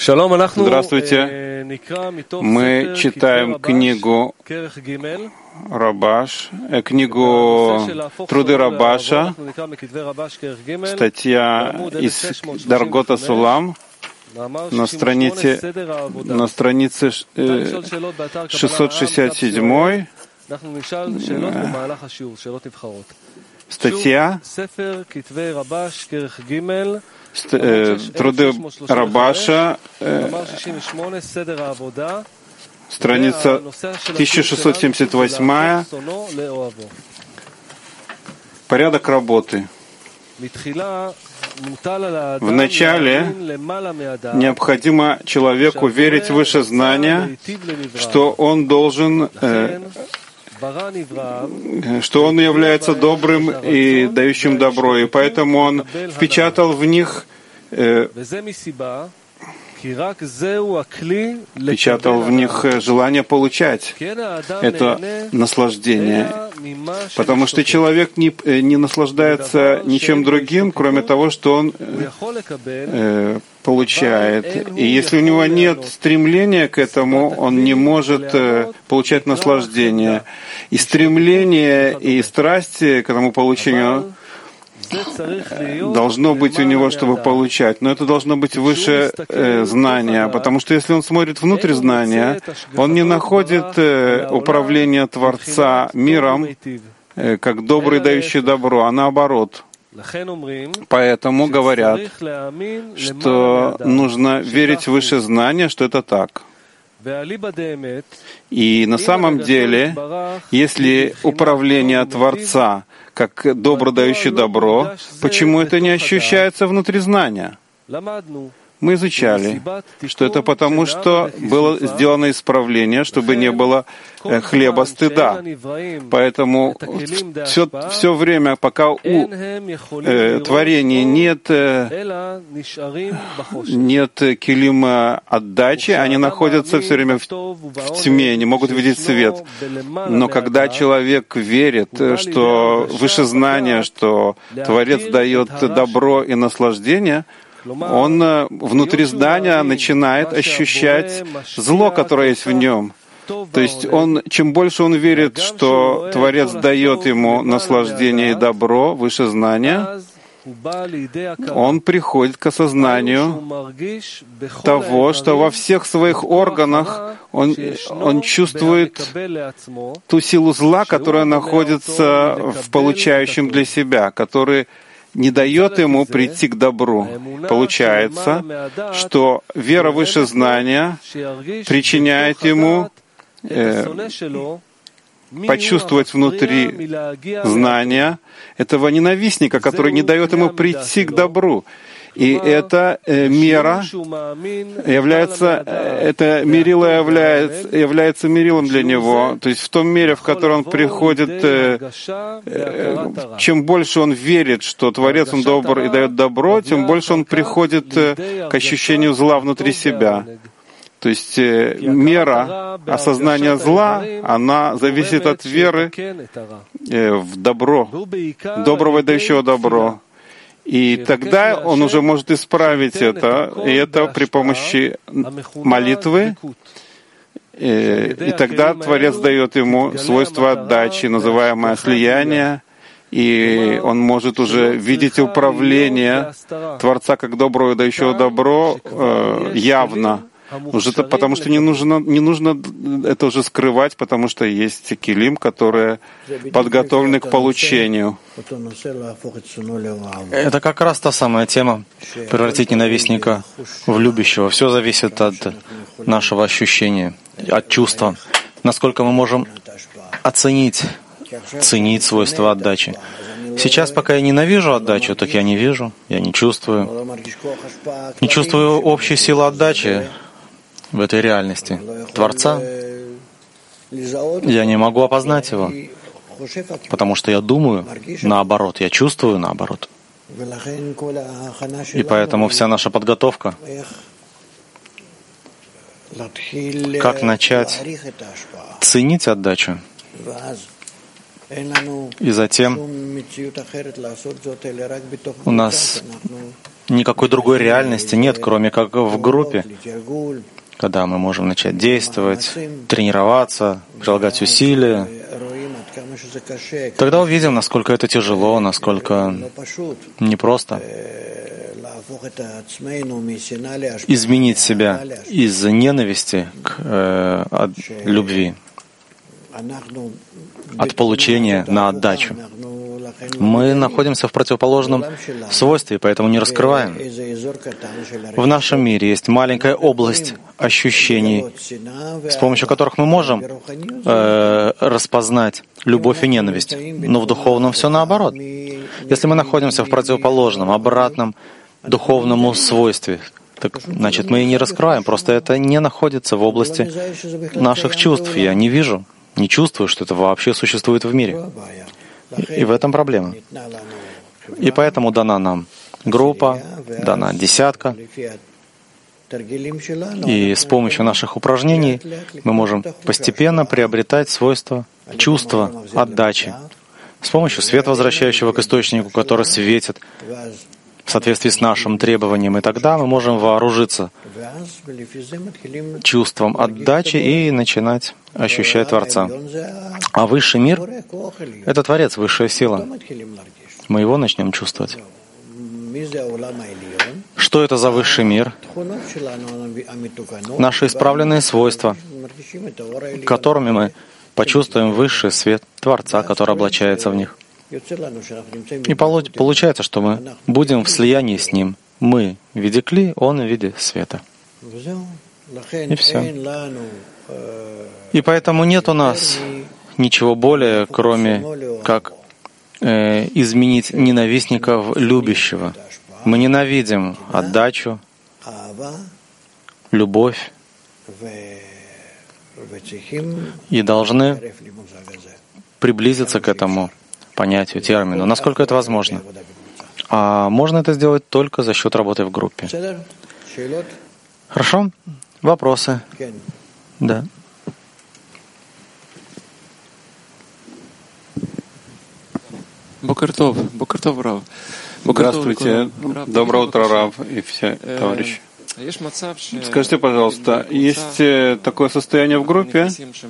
Здравствуйте. Мы читаем книгу Рабаш, книгу Труды Рабаша, статья из Даргота Сулам, на странице 667, статья Труды Рабаша, страница 1678, порядок работы. Вначале необходимо человеку верить выше знания, что он должен, что он является добрым и дающим добро, и поэтому он впечатал в них желание получать это наслаждение. Потому что человек не наслаждается ничем другим, кроме того, что он получает. И если у него нет стремления к этому, он не может получать наслаждение. И стремление, и страсти к этому получению должно быть у него, чтобы получать. Но это должно быть выше знания, потому что если он смотрит внутрь знания, он не находит управление Творца миром как добрый, дающий добро, а наоборот. Поэтому говорят, что нужно верить выше знания, что это так. И на самом деле, если управление Творца как добро, дающее добро, почему это не ощущается внутри знания? Мы изучали, что это потому, что было сделано исправление, чтобы не было хлеба стыда. Поэтому все время, пока у творения нет килима отдачи, они находятся все время в тьме, не могут видеть свет. Но когда человек верит, что выше знания, что Творец дает добро и наслаждение, он внутри здания начинает ощущать зло, которое есть в нем. То есть чем больше он верит, что Творец дает ему наслаждение и добро, выше знания, он приходит к осознанию того, что во всех своих органах он чувствует ту силу зла, которая находится в получающем для себя, который не дает ему прийти к добру. Получается, что вера выше знания причиняет ему почувствовать внутри знания этого ненавистника, который не дает ему прийти к добру. И эта мера является мерилом для него. То есть в том мере, в котором он приходит, чем больше он верит, что Творец, он добр и дает добро, тем больше он приходит к ощущению зла внутри себя. То есть мера осознания зла, она зависит от веры в добро, доброго и дающего добро. И тогда он уже может исправить это, и это при помощи молитвы. И тогда Творец дает ему свойство отдачи, называемое слияние, и он может уже видеть управление Творца как доброго и дающего добро явно. Уже потому что не нужно это уже скрывать, потому что есть килим, которые подготовлены к получению. Это как раз та самая тема — превратить ненавистника в любящего. Все зависит от нашего ощущения, от чувства. Насколько мы можем ценить свойства отдачи. Сейчас, пока я ненавижу отдачу, так я не вижу, я не чувствую. Не чувствую общей силы отдачи в этой реальности Творца. Я не могу опознать его, потому что я думаю наоборот, я чувствую наоборот. И поэтому вся наша подготовка, как начать ценить отдачу, и затем у нас никакой другой реальности нет, кроме как в группе, когда мы можем начать действовать, тренироваться, прилагать усилия. Тогда увидим, насколько это тяжело, насколько непросто изменить себя из ненависти к любви, от получения на отдачу. Мы находимся в противоположном свойстве, поэтому не раскрываем. В нашем мире есть маленькая область ощущений, с помощью которых мы можем распознать любовь и ненависть. Но в духовном все наоборот. Если мы находимся в противоположном, обратном духовному свойстве, так, значит, мы и не раскрываем. Просто это не находится в области наших чувств. Я не вижу, не чувствую, что это вообще существует в мире. И в этом проблема. И поэтому дана нам группа, дана десятка. И с помощью наших упражнений мы можем постепенно приобретать свойства чувства отдачи. С помощью света, возвращающего к источнику, который светит в соответствии с нашим требованием. И тогда мы можем вооружиться чувством отдачи и начинать ощущать Творца. А высший мир — это Творец, высшая сила. Мы его начнем чувствовать. Что это за высший мир? Наши исправленные свойства, которыми мы почувствуем высший свет Творца, который облачается в них. И получается, что мы будем в слиянии с Ним. Мы в виде кли, Он в виде света. И все. И поэтому нет у нас ничего более, кроме как изменить ненавистника в любящего. Мы ненавидим отдачу, любовь и должны приблизиться к этому понятию, термину, насколько это возможно. А можно это сделать только за счет работы в группе. Хорошо? Вопросы? Да. Здравствуйте. Доброе утро, Рав и все товарищи. Скажите, пожалуйста, есть такое состояние в группе?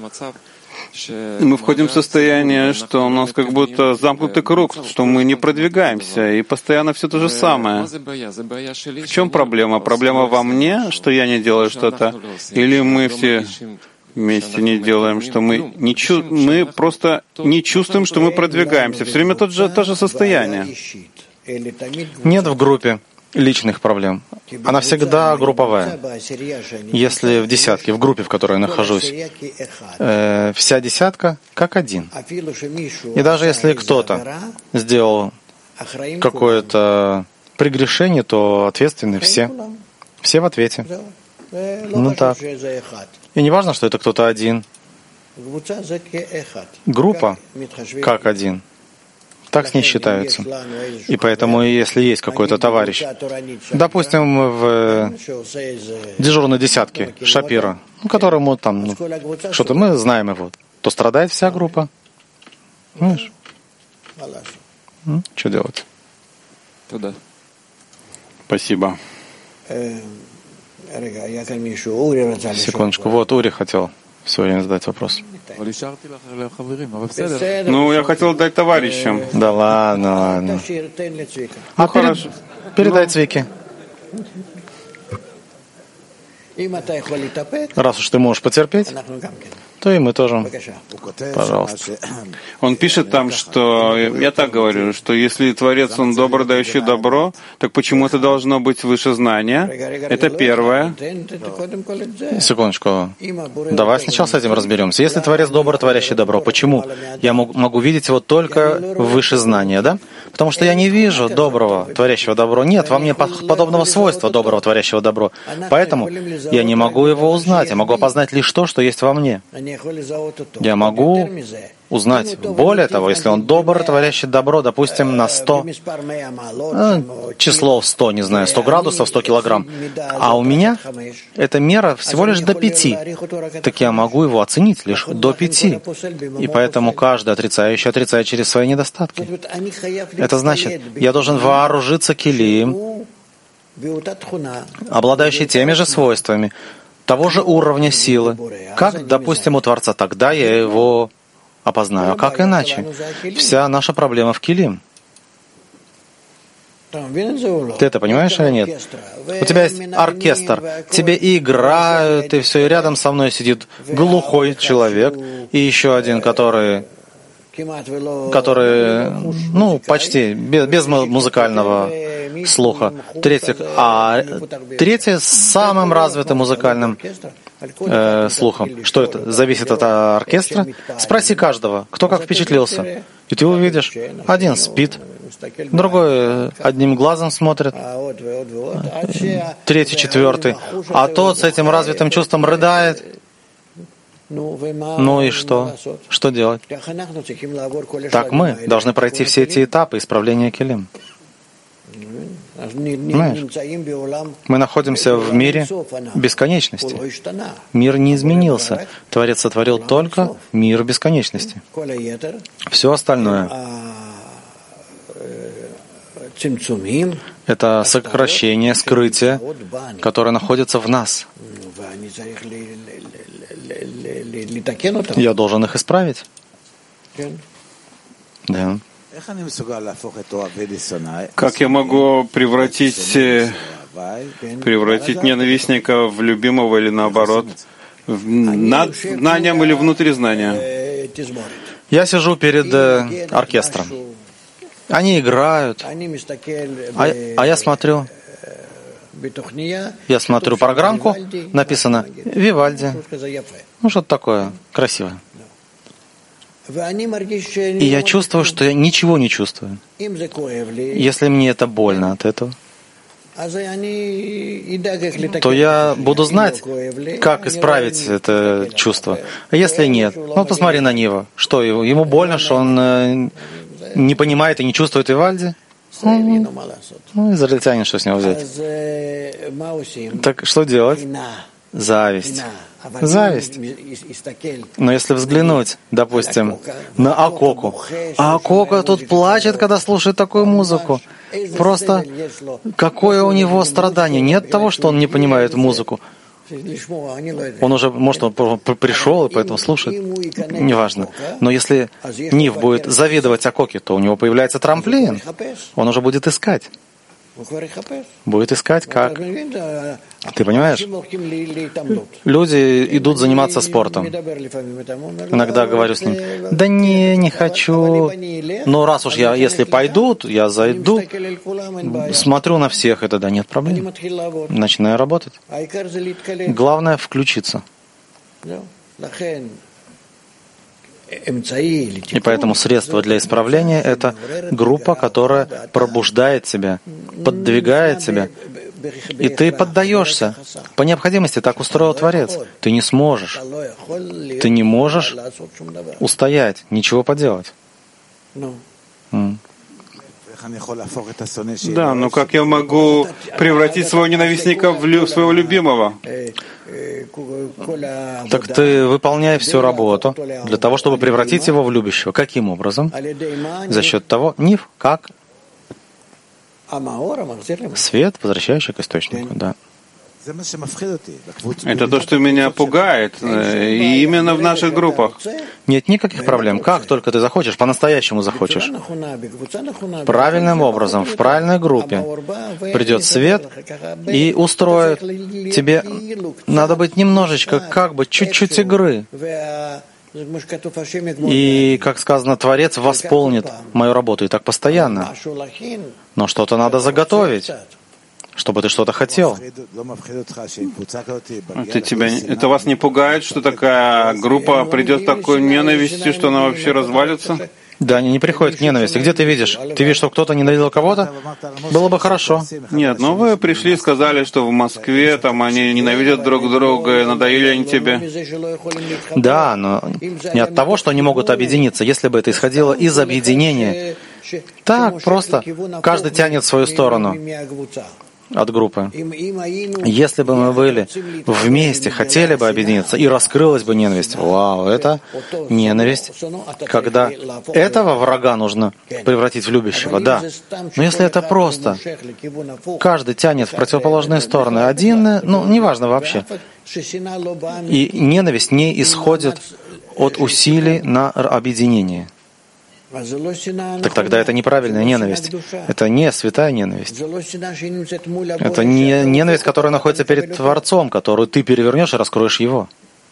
Мы входим в состояние, что у нас как будто замкнутый круг, что мы не продвигаемся, и постоянно все то же самое. В чем проблема? Проблема во мне, что я не делаю что-то? Или мы все вместе не делаем, что мы просто не чувствуем, что мы продвигаемся? Все время то же состояние. Нет в группе личных проблем. Она всегда групповая. Если в десятке, в группе, в которой я нахожусь, вся десятка как один. И даже если кто-то сделал какое-то прегрешение, то ответственны все. Все в ответе. Ну так. И не важно, что это кто-то один. Группа как один. Так с ней считаются. И поэтому, если есть какой-то товарищ, допустим, в дежурной десятке Шапира, которому там что-то мы знаем его, то страдает вся группа. Понимаешь? Что делать? Туда. Спасибо. Секундочку. Вот Ури хотел сегодня задать вопрос. Ну, я хотел дать товарищам. Да ладно. Ну, хорошо. Передай Цвике. Раз уж ты можешь потерпеть, то и мы тоже. Пожалуйста. Он пишет там, что, я так говорю, что если Творец, Он добр, дающий добро, так почему это должно быть выше знания? Это первое. Секундочку. Давай сначала с этим разберемся. Если Творец добр, творящий добро, почему я могу видеть его только выше знания, да? Потому что я не вижу доброго, творящего добро. Нет во мне подобного свойства доброго, творящего добро. Поэтому я не могу его узнать. Я могу опознать лишь то, что есть во мне. Я могу узнать. Более того, если он добр, творящий добро, допустим, на 100, число 100, не знаю, 100 градусов, 100 килограмм, а у меня эта мера всего лишь до 5, так я могу его оценить лишь до 5. И поэтому каждый отрицающий отрицает через свои недостатки. Это значит, я должен вооружиться килием обладающий теми же свойствами, того же уровня силы, как, допустим, у Творца, тогда я его опознаю. А как иначе? Вся наша проблема в килим. Ты это понимаешь или нет? У тебя есть оркестр, тебе и играют, и все, и рядом со мной сидит глухой человек, и еще один, который почти без музыкального слуха. Третий с самым развитым музыкальным слухом. Что это? Зависит от оркестра? Спроси каждого, кто как впечатлился. И ты увидишь, один спит, другой одним глазом смотрит, третий, четвертый, а тот с этим развитым чувством рыдает. Ну и что? Что делать? Так мы должны пройти все эти этапы исправления килим. Знаешь, мы находимся в мире бесконечности. Мир не изменился. Творец сотворил только мир бесконечности. Все остальное — это сокращение, скрытие, которое находится в нас. Я должен их исправить. Да. Как я могу превратить ненавистника в любимого или наоборот, над знанием или внутри знания? Я сижу перед оркестром. Они играют, а я смотрю программку, написано «Вивальди». Ну, что-то такое красивое. И я чувствую, что я ничего не чувствую. Если мне это больно от этого, то я буду знать, как исправить это чувство. А если нет, ну посмотри на Нива. Что, ему больно, что он не понимает и не чувствует Вивальди? Ну, израильтянин, что с него взять? Так что делать? Зависть. Зависть. Но если взглянуть, допустим, на Акоку, а Акока тут плачет, когда слушает такую музыку. Просто какое у него страдание. Нет того, что он не понимает музыку. Он уже, может, он пришел и поэтому слушает. Неважно. Но если Нив будет завидовать Акоке, то у него появляется трамплин. Он уже будет искать. Будет искать, как. Ты понимаешь? Люди идут заниматься спортом. Иногда говорю с ним: да не хочу. Но раз уж если пойдут, я зайду, смотрю на всех, и тогда нет проблем. Начинаю работать. Главное — включиться. И поэтому средство для исправления — это группа, которая пробуждает тебя, подвигает тебя. И ты поддаешься. По необходимости так устроил Творец. Ты не сможешь. Ты не можешь устоять, ничего поделать. Да, но как я могу превратить своего ненавистника в своего любимого? Так ты выполняй всю работу для того, чтобы превратить его в любящего. Каким образом? За счет того, Нив, как? Свет, возвращающий к источнику, да. Это то, что меня пугает, и именно в наших группах. Нет никаких проблем. Как только ты захочешь, по-настоящему захочешь, правильным образом, в правильной группе придет свет и устроит. Тебе надо быть немножечко, как бы, чуть-чуть игры. И, как сказано, Творец восполнит мою работу, и так постоянно. Но что-то надо заготовить, чтобы ты что-то хотел. Это вас не пугает, что такая группа придет с такой ненавистью, что она вообще развалится? Да, они не приходят к ненависти. Где ты видишь? Ты видишь, что кто-то ненавидел кого-то? Было бы хорошо. Нет, но вы пришли и сказали, что в Москве там они ненавидят друг друга, и надоели они тебе. Да, но не от того, что они могут объединиться, если бы это исходило из объединения. Так, просто каждый тянет в свою сторону. от группы. Если бы мы были вместе, хотели бы объединиться, и раскрылась бы ненависть. Вау, это ненависть, когда этого врага нужно превратить в любящего, да. Но если это просто, каждый тянет в противоположные стороны, один, неважно вообще. И ненависть не исходит от усилий на объединение. Так тогда это неправильная ненависть. Это не святая ненависть. Это не ненависть, которая находится перед Творцом, которую ты перевернешь и раскроешь его.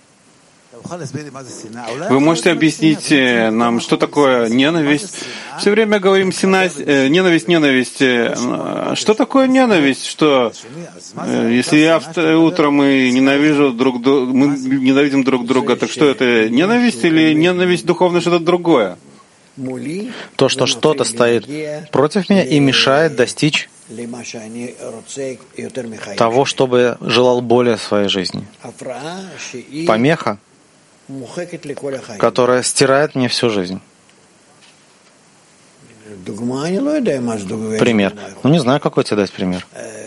Вы можете объяснить нам, что такое ненависть? Все время говорим ненависть. Что такое ненависть? Что если я утром и ненавидим друг друга, так что это ненависть или ненависть духовная что-то другое? То, что что-то стоит против меня и мешает достичь того, чтобы я желал более в своей жизни. Помеха, которая стирает мне всю жизнь. Пример. Не знаю, какой тебе дать пример.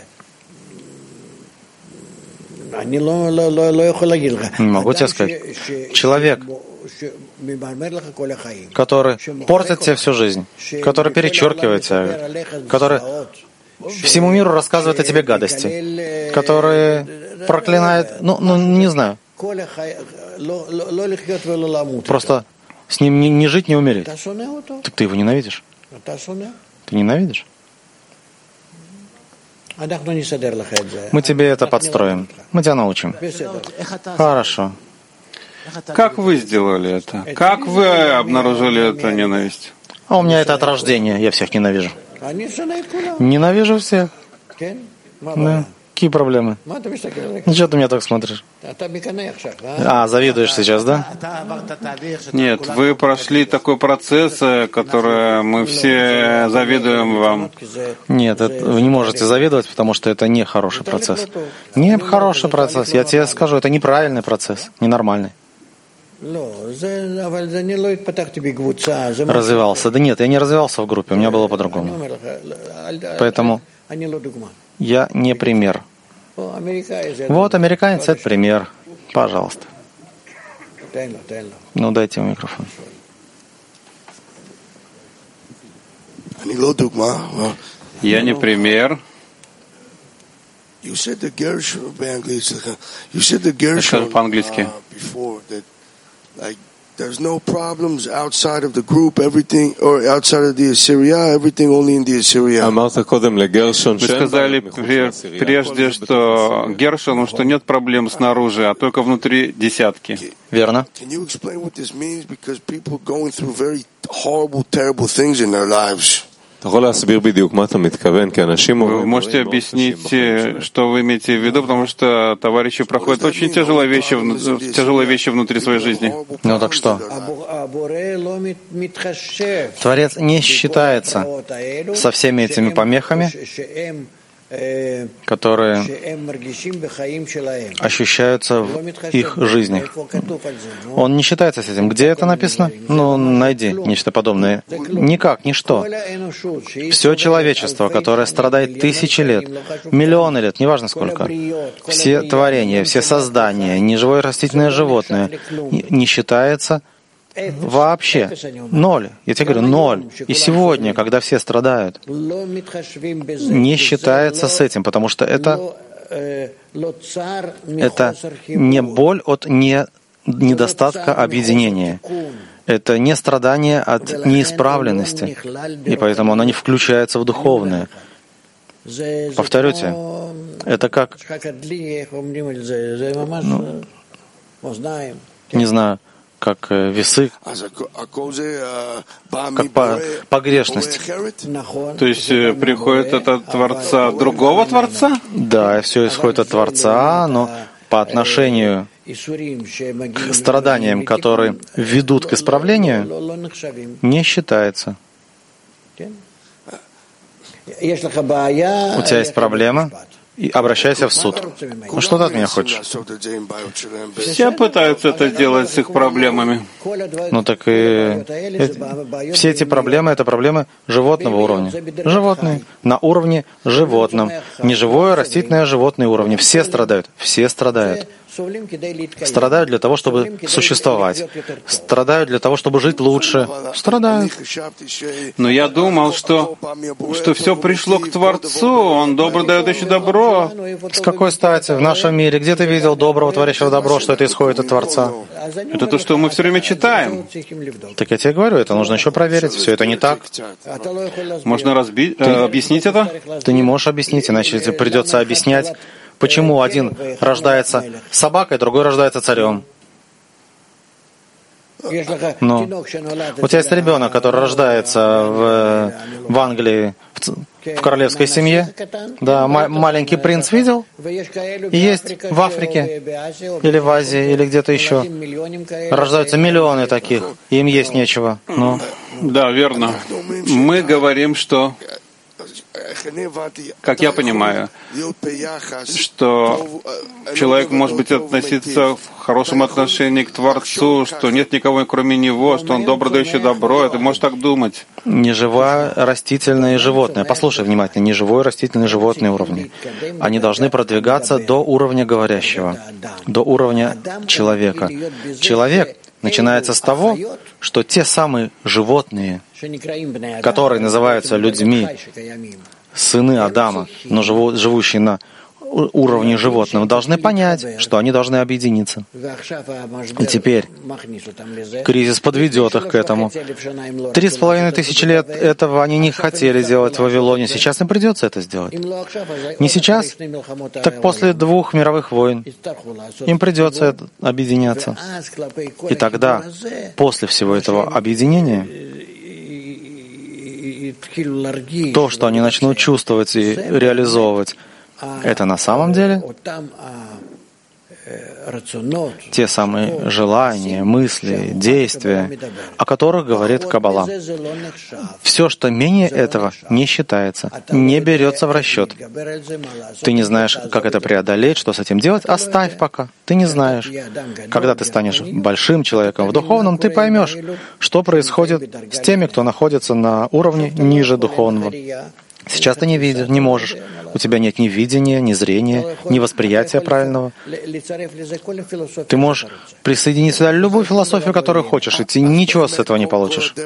Не могу тебе сказать. Человек, который портит тебе всю жизнь, который перечеркивает тебя, который всему миру рассказывает о тебе гадости, который проклинает, не знаю, просто с ним не жить, не умереть. Так ты его ненавидишь? Ты ненавидишь? Мы тебе это подстроим. Мы тебя научим. Хорошо. Как вы сделали это? Как вы обнаружили эту ненависть? А у меня это от рождения. Я всех ненавижу. Ненавижу всех. Да. Какие проблемы? Что ты меня так смотришь? Завидуешь сейчас, да? Нет, вы прошли такой процесс, который мы все завидуем вам. Нет, вы не можете завидовать, потому что это не хороший процесс. Не хороший процесс. Я тебе скажу, это неправильный процесс, ненормальный. Развивался. Да нет, я не развивался в группе, у меня было по-другому. Поэтому я не пример. Вот американец — это пример. Пожалуйста. Дайте ему микрофон. Я не пример. Скажу по-английски. There's no problems outside of the group, everything, or outside of the Assyria, everything only in the Assyria. Вы сказали прежде, что Гершону, что нет проблем снаружи, а только внутри десятки. Верно. Can you explain what this means? Because people are going through very horrible, terrible things in their lives. Вы можете объяснить, что вы имеете в виду, потому что товарищи проходят очень тяжелые вещи внутри своей жизни. Так что? Творец не считается со всеми этими помехами, которые ощущаются в их жизнях. Он не считается с этим. Где это написано? Найди нечто подобное. Никак, ничто. Все человечество, которое страдает тысячи лет, миллионы лет, неважно сколько, все творения, все создания, неживое растительное животное, не считается вообще. Ноль. Я тебе говорю, ноль. И сегодня, когда все страдают, не считается с этим, потому что это не боль от недостатка объединения. Это не страдание от неисправленности. И поэтому оно не включается в духовное. Повторюте, это как... не знаю, как весы, как погрешность. То есть приходит от Творца другого Творца? Да, все исходит от Творца, но по отношению к страданиям, которые ведут к исправлению, не считается. У тебя есть проблема? и обращайся в суд. Ну, что ты от меня хочешь? Все пытаются это делать с их проблемами. Ну так и все эти проблемы — это проблемы животного уровня. Животные. На уровне животном. Неживое, растительное, животное уровне. Все страдают. Все страдают. Страдают для того, чтобы существовать. Страдают для того, чтобы жить лучше. Страдают. Но я думал, что все пришло к Творцу, Он добро дает еще добро. С какой стати? В нашем мире где ты видел доброго, творящего добро, что это исходит от Творца? Это то, что мы все время читаем. Так я тебе говорю, это нужно еще проверить. Все это не так. Можно объяснить это? Ты не можешь объяснить, иначе тебе придется объяснять, почему один рождается собакой, другой рождается царем. Ну, у тебя есть ребенок, который рождается в Англии, в королевской семье. Да, маленький принц видел? И есть в Африке, или в Азии, или где-то еще. Рождаются миллионы таких, и им есть нечего. Ну. Да, верно. Мы говорим, что, как я понимаю, что человек может быть относиться в хорошем отношении к Творцу, что нет никого кроме Него, что Он добро дающий добро. Ты можешь так думать. Неживое, растительное и животное. Послушай внимательно. Неживое, растительное и животные уровни. Они должны продвигаться до уровня говорящего, до уровня человека. Человек начинается с того, что те самые животные, которые называются людьми, сыны Адама, но живущие на уровне животного, должны понять, что они должны объединиться. И теперь кризис подведет их к этому. 3500 лет этого они не хотели делать в Вавилоне. Сейчас им придется это сделать. Не сейчас, так после 2 мировых войн. Им придется объединяться. И тогда, после всего этого объединения, то, что они начнут чувствовать и реализовывать, это на самом деле те самые желания, мысли, действия, о которых говорит Каббала. Все, что менее этого, не считается, не берется в расчет. Ты не знаешь, как это преодолеть, что с этим делать, оставь пока. Ты не знаешь. Когда ты станешь большим человеком в духовном, ты поймешь, что происходит с теми, кто находится на уровне ниже духовного. Сейчас ты не видишь, не можешь. У тебя нет ни видения, ни зрения, ни восприятия правильного. Ты можешь присоединить сюда любую философию, которую хочешь, и ты ничего с этого не получишь.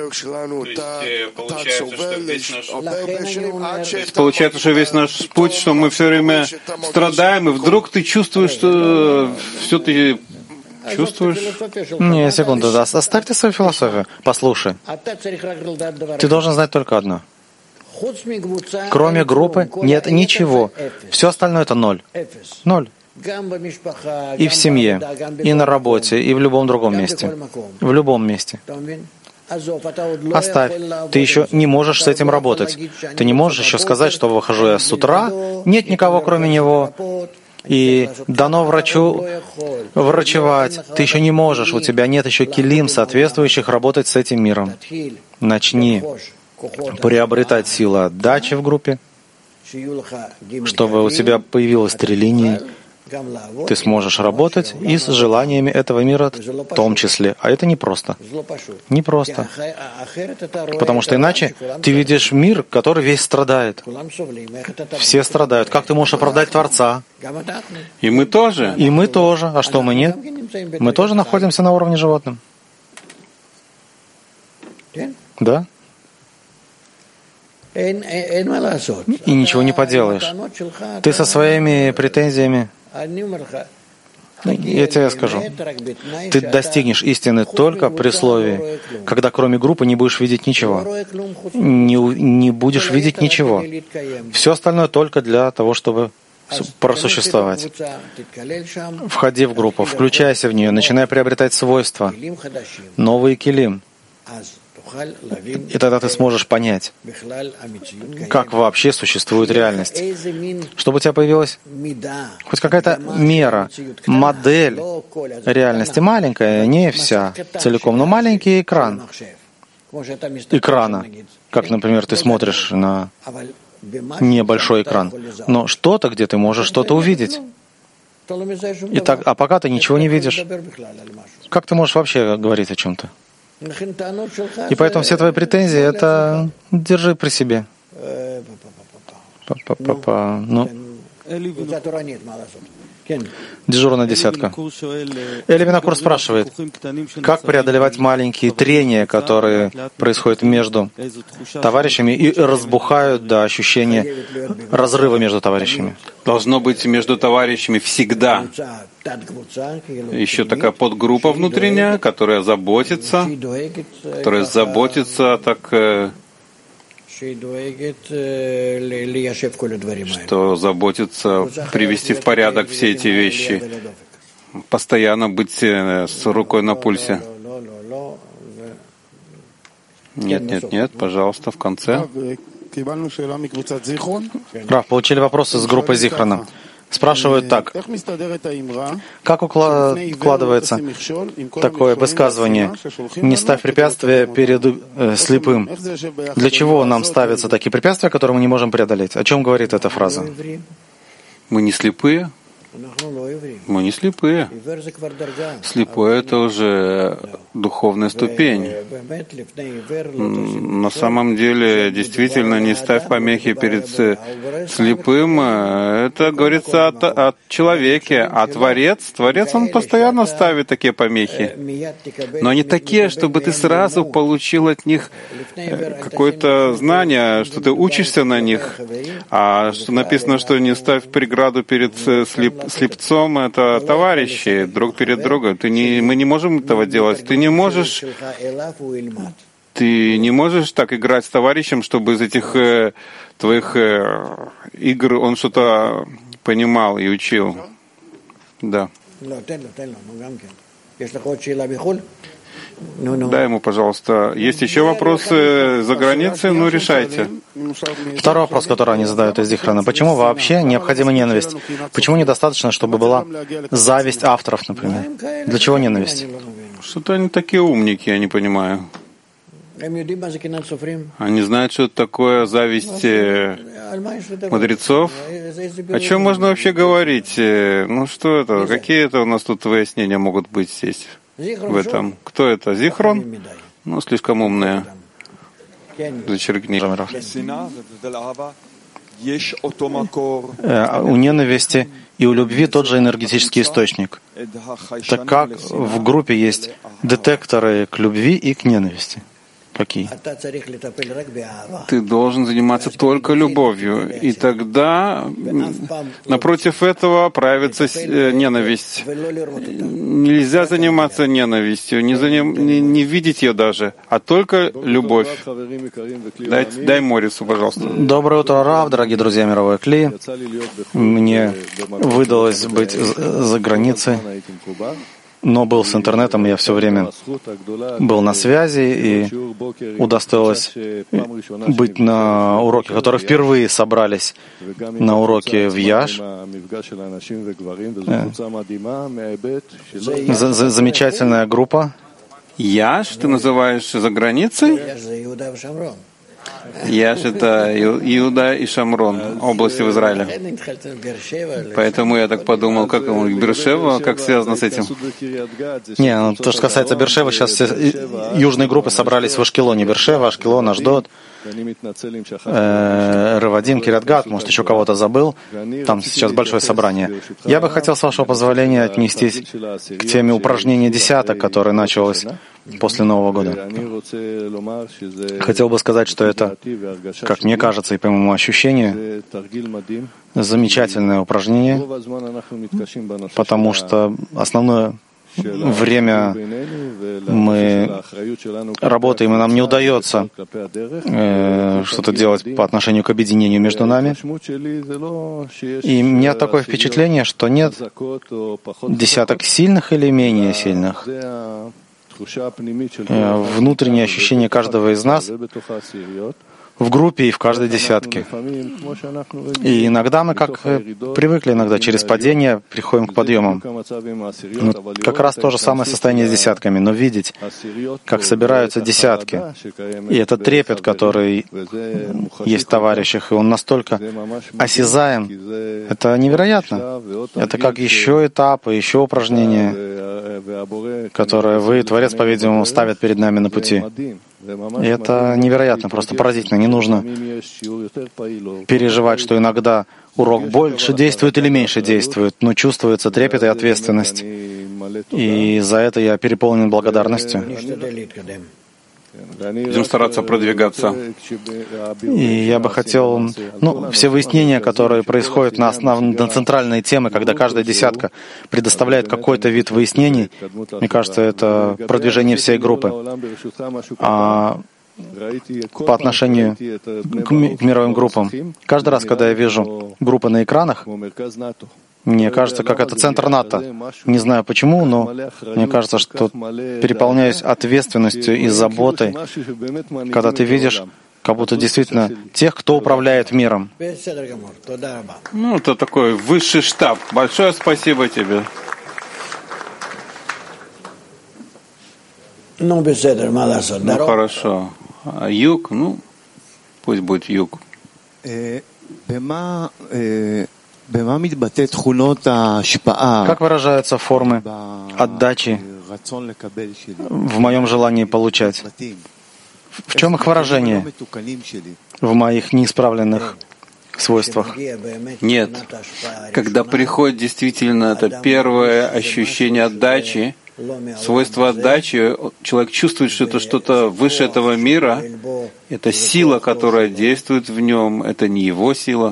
Получается, что весь наш путь, что мы все время страдаем, и вдруг ты чувствуешь, что все ты чувствуешь? Не, секунду, да. Оставьте свою философию. Послушай. Ты должен знать только одно. Кроме группы нет ничего. Все остальное — это ноль. Ноль. И в семье, и на работе, и в любом другом месте. В любом месте. Оставь. Ты еще не можешь с этим работать. Ты не можешь еще сказать, что выхожу я с утра, нет никого кроме него, и дано врачу врачевать. Ты еще не можешь, у тебя нет еще килим, соответствующих работать с этим миром. Начни приобретать силу отдачи в группе, чтобы у тебя появилось 3 линии. Ты сможешь работать и с желаниями этого мира в том числе. А это непросто. Непросто. Потому что иначе ты видишь мир, который весь страдает. Все страдают. Как ты можешь оправдать Творца? И мы тоже. И мы тоже. А что мы нет? Мы тоже находимся на уровне животным. Да? И ничего не поделаешь. Ты со своими претензиями, я тебе скажу, ты достигнешь истины только при слове, когда кроме группы не будешь видеть ничего. Не будешь видеть ничего. Все остальное только для того, чтобы просуществовать. Входи в группу, включайся в нее, начинай приобретать свойства, новые килим. И тогда ты сможешь понять, как вообще существует реальность. Чтобы у тебя появилась хоть какая-то мера, модель реальности. Маленькая, не вся целиком, но маленький экран. Экрана. Как, например, ты смотришь на небольшой экран, но что-то, где ты можешь что-то увидеть. А пока ты ничего не видишь, как ты можешь вообще говорить о чем-то? И поэтому все твои претензии — это держи при себе. Ну, дежурная десятка. Эли Винокур спрашивает, как преодолевать маленькие трения, которые происходят между товарищами и разбухают до ощущения разрыва между товарищами. Должно быть между товарищами всегда еще такая подгруппа внутренняя, которая заботится так, что заботится привести в порядок все эти вещи, постоянно быть с рукой на пульсе. Нет, пожалуйста, в конце. Рав, получили вопросы с группы Зихрона. Спрашивают так, как укладывается такое высказывание «не ставь препятствия перед слепым». Для чего нам ставятся такие препятствия, которые мы не можем преодолеть? О чем говорит эта фраза? Мы не слепые. Мы не слепые. Слепой — это уже духовная ступень. На самом деле, действительно, не ставь помехи перед слепым. Это говорится о человеке. А Творец, он постоянно ставит такие помехи. Но не такие, чтобы ты сразу получил от них какое-то знание, что ты учишься на них. А что написано, что не ставь преграду перед слепцом, это товарищи, друг перед другом. Мы не можем этого делать. Ты не можешь так играть с товарищем, чтобы из этих твоих игр он что-то понимал и учил. Да. Дай ему, пожалуйста. Есть еще вопросы за границей? Ну, решайте. Второй вопрос, который они задают из Зихрона. Почему вообще необходима ненависть? Почему недостаточно, чтобы была зависть авторов, например? Для чего ненависть? Что-то они такие умники, я не понимаю. Они знают, что это такое зависть мудрецов. О чем можно вообще говорить? Ну что это? Какие это у нас тут выяснения могут быть здесь? В этом. Кто это? Зихрон? Ну, слишком умные. Зачеркни. У ненависти и у любви тот же энергетический источник. Так как в группе есть детекторы к любви и к ненависти? Какие? Ты должен заниматься только любовью, и тогда напротив этого проявится ненависть. Нельзя заниматься ненавистью, не видеть ее даже, а только любовь. Дай Морису, пожалуйста. Доброе утро, Рав, дорогие друзья, мировой Кли. Мне выдалось быть за границей, но был с интернетом, я все время был на связи, и удостоилось быть на уроке, которые впервые собрались на уроке в Яш. Замечательная группа. Яш ты называешь за границей? Яш — это Иуда и Шамрон, области в Израиле. Поэтому я так подумал, как Бершева, как связано с этим? Не, то, что касается Бершевы, сейчас все южные группы собрались в Ашкелоне. Бершева, Ашкелон, Ашдод, Ревадим, Кирят-Гат, может, еще кого-то забыл. Там сейчас большое собрание. Я бы хотел, с вашего позволения, отнестись к теме упражнения десяток, которое началось после Нового года. Хотел бы сказать, что это, как мне кажется, и по моему ощущению, замечательное упражнение, потому что основное время мы работаем, и нам не удается что-то делать по отношению к объединению между нами. И у меня такое впечатление, что нет десяток сильных или менее сильных. Внутреннее ощущение каждого из нас в группе и в каждой десятке. И иногда мы, как привыкли, иногда через падение приходим к подъемам. Ну, как раз то же самое состояние с десятками, но видеть, как собираются десятки, и этот трепет, который есть в товарищах, и он настолько осязаем, это невероятно. Это как еще этапы, еще упражнения, которые вы, Творец, по-видимому, ставят перед нами на пути. И это невероятно, просто поразительно. Не нужно переживать, что иногда урок больше действует или меньше действует, но чувствуется трепет и ответственность. И за это я переполнен благодарностью. Будем стараться продвигаться. И я бы хотел, все выяснения, которые происходят на центральные темы, когда каждая десятка предоставляет какой-то вид выяснений, мне кажется, это продвижение всей группы. А по отношению к мировым группам, каждый раз, когда я вижу группы на экранах, мне кажется, как это центр НАТО. Не знаю почему, но мне кажется, что переполняюсь ответственностью и заботой, когда ты видишь, как будто действительно тех, кто управляет миром. Это такой высший штаб. Большое спасибо тебе. Хорошо. А юг, пусть будет юг. Как выражаются формы отдачи в моем желании получать? В чем их выражение? В моих неисправленных свойствах? Нет. Когда приходит действительно это первое ощущение отдачи, свойство отдачи, человек чувствует, что это что-то выше этого мира, это сила, которая действует в нем, это не его сила,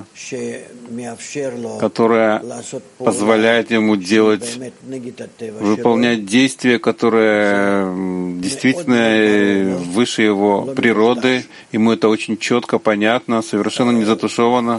которая позволяет ему выполнять действия, которые действительно выше его природы. Ему это очень четко, понятно, совершенно не затушевано.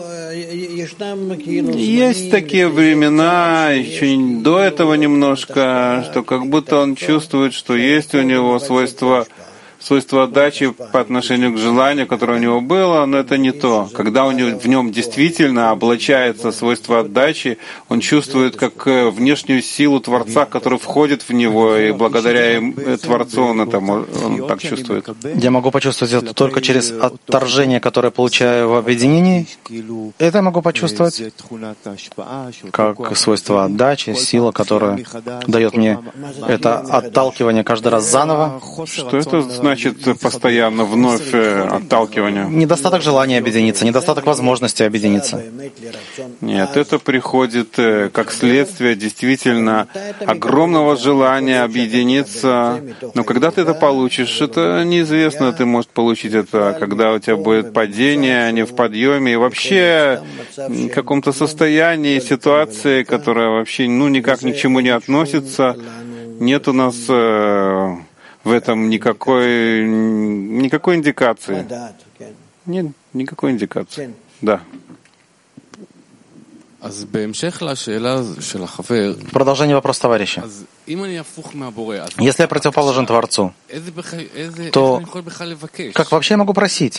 Есть такие времена, еще до этого немножко, что как будто он чувствует, что есть у него свойство отдачи по отношению к желанию, которое у него было, но это не то. Когда в нем действительно облачается свойство отдачи, он чувствует как внешнюю силу Творца, который входит в него, и благодаря Творцу он так чувствует. Я могу почувствовать это только через отторжение, которое получаю в объединении. Это я могу почувствовать как свойство отдачи, сила, которая дает мне это отталкивание каждый раз заново. Что это значит постоянно вновь отталкивание? Недостаток желания объединиться, недостаток возможности объединиться. Нет, это приходит как следствие действительно огромного желания объединиться. Но когда ты это получишь, это неизвестно, ты можешь получить это, когда у тебя будет падение, а не в подъеме, и вообще в каком-то состоянии, ситуации, которая вообще никак ни к чему не относится. Нет у нас в этом никакой индикации. Нет, никакой индикации. Да. Продолжение вопроса товарища. Если я противоположен Творцу, то как вообще я могу просить?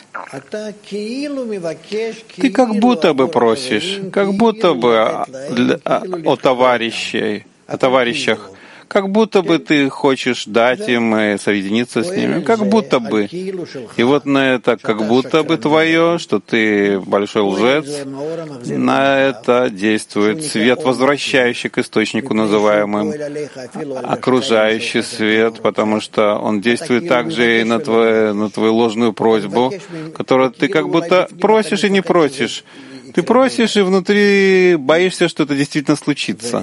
Ты как будто бы просишь, как будто бы о товарищах, как будто бы ты хочешь дать им и соединиться с ними, как будто бы. И вот на это как будто бы твое, что ты большой лжец, на это действует свет, возвращающий к источнику, называемым окружающий свет, потому что он действует также и на твою ложную просьбу, которую ты как будто просишь и не просишь. Ты просишь и внутри боишься, что это действительно случится.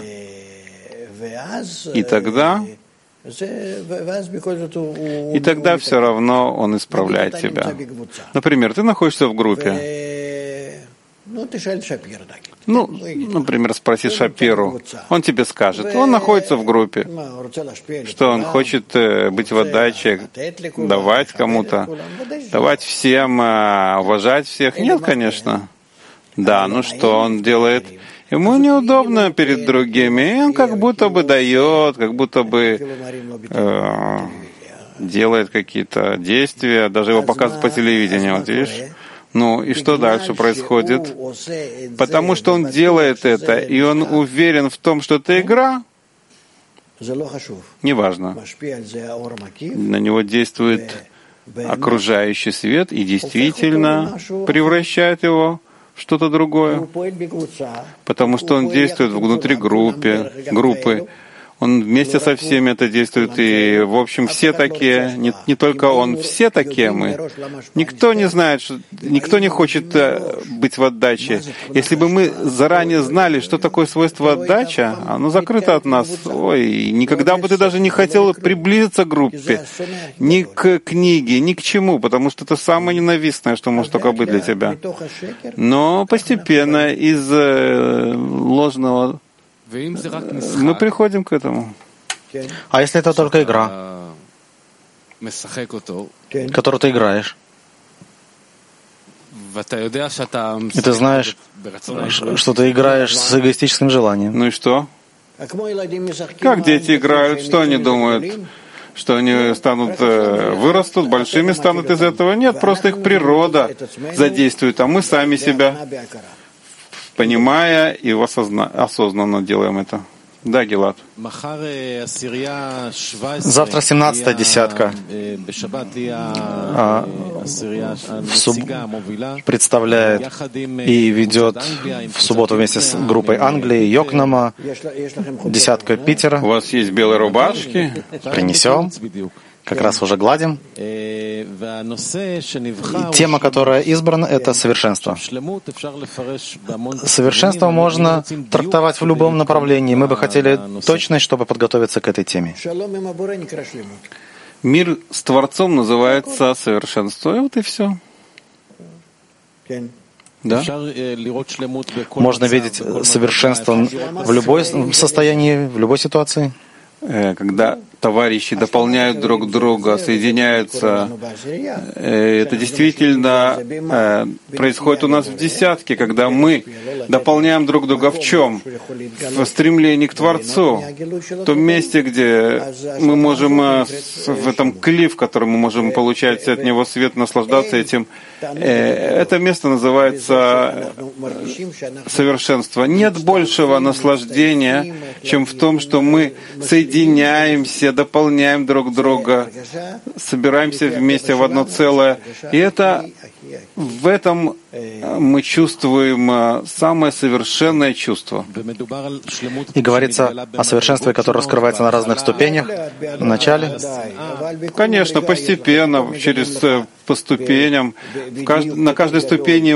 И тогда все равно он исправляет тебя. Например, ты находишься в группе. Например, спроси Шапиру. Он тебе скажет. Он находится в группе. Что он хочет быть в отдаче, давать кому-то, давать всем, уважать всех? Нет, конечно. Да, что он делает? Ему неудобно перед другими, и он как будто бы дает, как будто бы делает какие-то действия, даже его показывают по телевидению, вот видишь? Ну и что дальше происходит? Потому что он делает это, и он уверен в том, что это игра, неважно. На него действует окружающий свет и действительно превращает его в что-то другое. Потому что он действует внутри группы. Он вместе со всеми это действует, и, в общем, все такие, не только он, все такие мы. Никто не знает, никто не хочет быть в отдаче. Если бы мы заранее знали, что такое свойство отдача, оно закрыто от нас. Ой, никогда бы ты даже не хотел приблизиться к группе, ни к книге, ни к чему, потому что это самое ненавистное, что может только быть для тебя. Но постепенно из ложного мы приходим к этому. А если это только игра, которую ты играешь, и ты знаешь, что ты играешь с эгоистическим желанием? Ну и что? Как дети играют? Что они думают? Что они станут, вырастут, большими станут из этого? Нет, просто их природа задействует, а мы сами себя, понимая и осознанно делаем это. Да, Гилад. Завтра 17-я десятка представляет и ведет в субботу вместе с группой Англии, Йокнама, десятка Питера. У вас есть белые рубашки? Принесем. Как раз уже гладим. И тема, которая избрана, это совершенство. Совершенство можно трактовать в любом направлении. Мы бы хотели точность, чтобы подготовиться к этой теме. Мир с Творцом называется совершенство, и вот и все. Да? Можно видеть совершенство в любом состоянии, в любой ситуации. Когда товарищи дополняют друг друга, соединяются, это действительно происходит у нас в десятке, когда мы дополняем друг друга в чем? В стремлении к Творцу, в том месте, где мы можем, в этом кли, в котором мы можем получать от Него свет, наслаждаться этим. Это место называется совершенство. Нет большего наслаждения, чем в том, что мы соединяемся, дополняем друг друга, собираемся вместе в одно целое. И это в этом мы чувствуем самое совершенное чувство. И говорится о совершенстве, которое раскрывается на разных ступенях. В начале? Конечно, постепенно, по ступеням. На каждой ступени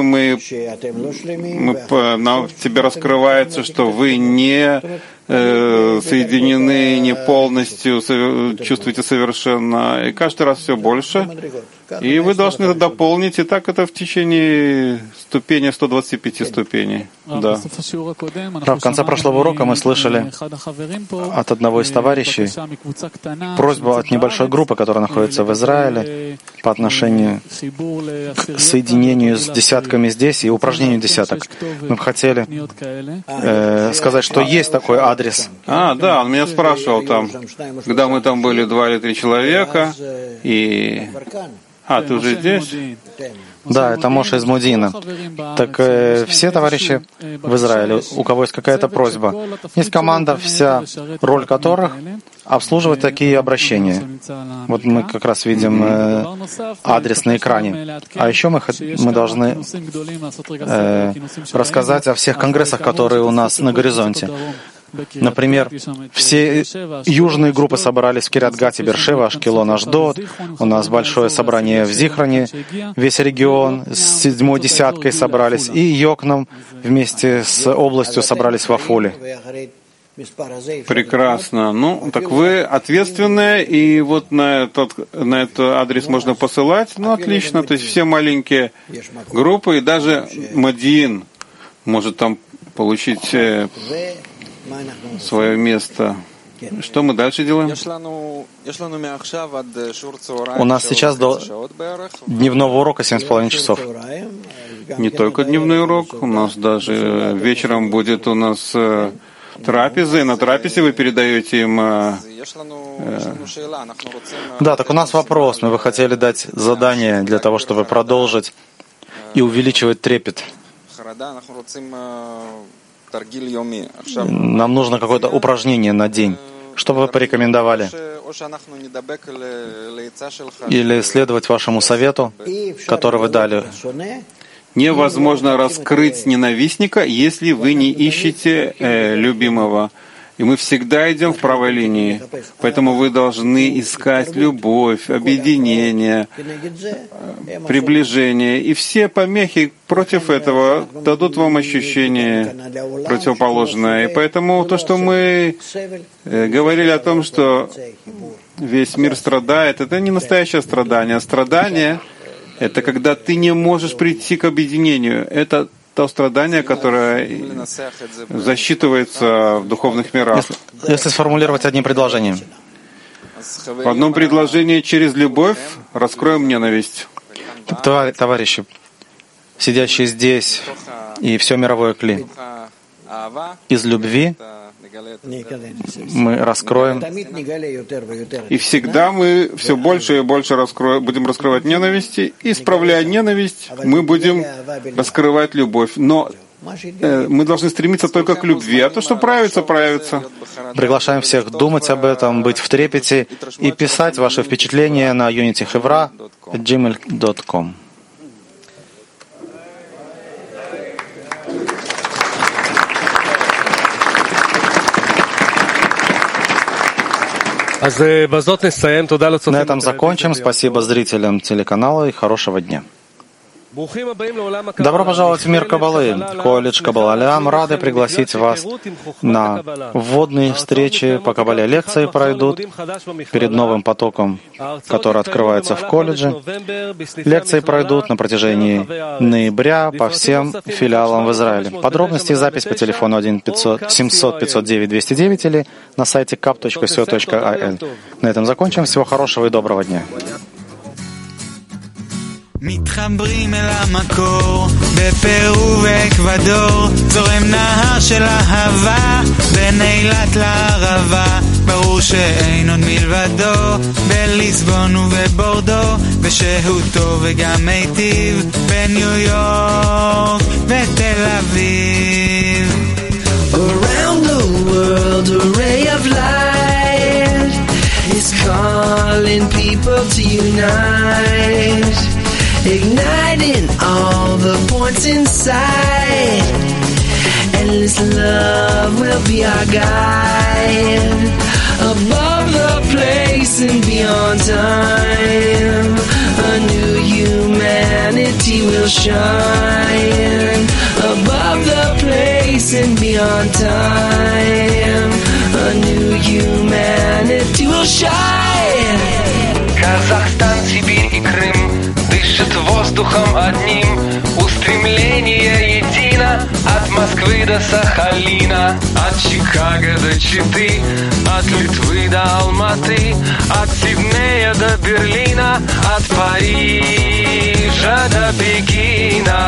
тебе раскрывается, что вы не соединены, не полностью чувствуете совершенно. И каждый раз все больше. И вы должны это дополнить. И так это в течение ступени, 125 ступеней. Да. В конце прошлого урока мы слышали от одного из товарищей просьбу от небольшой группы, которая находится в Израиле, по отношению к соединению с десятками здесь и упражнению десяток. Мы бы хотели сказать, что есть такой адрес. Да, он меня спрашивал там, когда мы там были 2 или 3 человека, и... ты уже здесь? Да, это Моша из Мудина. Так все товарищи в Израиле, у кого есть какая-то просьба, есть команда, вся роль которых обслуживать такие обращения. Вот мы как раз видим адрес на экране. А еще мы должны рассказать о всех конгрессах, которые у нас на горизонте. Например, все южные группы собрались в Кирят-Гате, Бершева, Ашкелон, Ашдод. У нас большое собрание в Зихроне. Весь регион с 7-й десяткой собрались. И Йокном вместе с областью собрались в Афуле. Прекрасно. Так вы ответственные, и вот на этот адрес можно посылать. Отлично. То есть все маленькие группы, и даже Мадиин может там получить свое место. Что мы дальше делаем? У нас сейчас до дневного урока 7,5 часов. Не только дневной урок, у нас даже вечером будет у нас трапеза, и на трапезе вы передаете им Да, так у нас вопрос. Мы бы хотели дать задание для того, чтобы продолжить и увеличивать трепет. Нам нужно какое-то упражнение на день. Что бы вы порекомендовали? Или следовать вашему совету, который вы дали? Невозможно раскрыть ненавистника, если вы не ищете любимого. И мы всегда идем в правой линии. Поэтому вы должны искать любовь, объединение, приближение. И все помехи против этого дадут вам ощущение противоположное. И поэтому то, что мы говорили о том, что весь мир страдает, это не настоящее страдание. Страдание — это когда ты не можешь прийти к объединению. Это то страдание, которое засчитывается в духовных мирах. Если сформулировать одним предложением. В одном предложении через любовь раскроем ненависть. Товарищи, сидящие здесь и все мировое кли, из любви мы раскроем. И всегда мы все больше и больше будем раскрывать ненависти, и, исправляя ненависть, мы будем раскрывать любовь. Но мы должны стремиться только к любви, а то, что проявится, проявится. Приглашаем всех думать об этом, быть в трепете и писать ваши впечатления на unityhevra@gmail.com. На этом закончим. Спасибо зрителям телеканала и хорошего дня. Добро пожаловать в мир Каббалы. Колледж Каббала Леам рады пригласить вас на вводные встречи по Каббале. Лекции пройдут перед новым потоком, который открывается в колледже. Лекции пройдут на протяжении ноября по всем филиалам в Израиле. Подробности и запись по телефону 1-700-509-209 или на сайте kap.co.il. На этом закончим. Всего хорошего и доброго дня. מתחברים אל המקור, בפרו ואקוודור, זורם נהר של אהבה, בין אילת לערבה, ברור שאין עוד מלבדו, בליסבון ובבורדו, ושהותו וגם מיטיב, בניו יורק ותל אביב. Around the world, a ray of light is calling people to unite, igniting all the points inside. Endless love will be our guide, above the place and beyond time. A new humanity will shine, above the place and beyond time. A new humanity will shine. Казахстан, Сибирь и Крым дышат воздухом одним, устремление едино от Москвы до Сахалина, от Чикаго до Читы, от Литвы до Алматы, от Сиднея до Берлина, от Парижа до Пекина.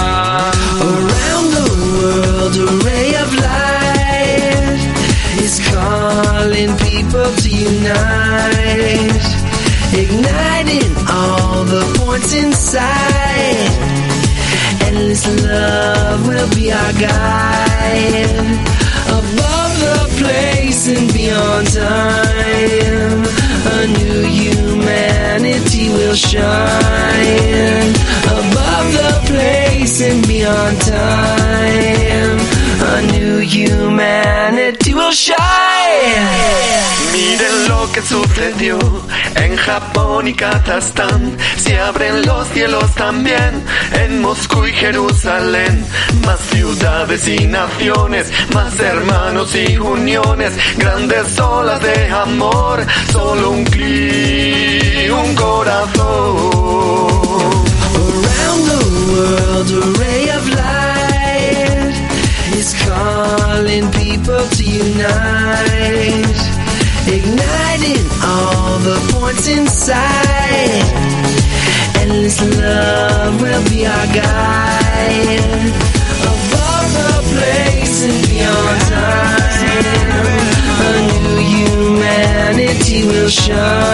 Around the world, a ray of light is calling people to unite, igniting all the points inside. Endless love will be our guide, above the place and beyond time. A new humanity will shine, above the place and beyond time. A new humanity will shine. Miren lo que sucedió en Japón y Kazajstán. Se abren los cielos también en Moscú y Jerusalén. Más ciudades y naciones, más hermanos y uniones, grandes olas de amor, solo un clic, un corazón. Around the world, a ray of light is calling people to unite, igniting all the points inside. Endless love will be our guide, above the place and beyond time. A new humanity shine.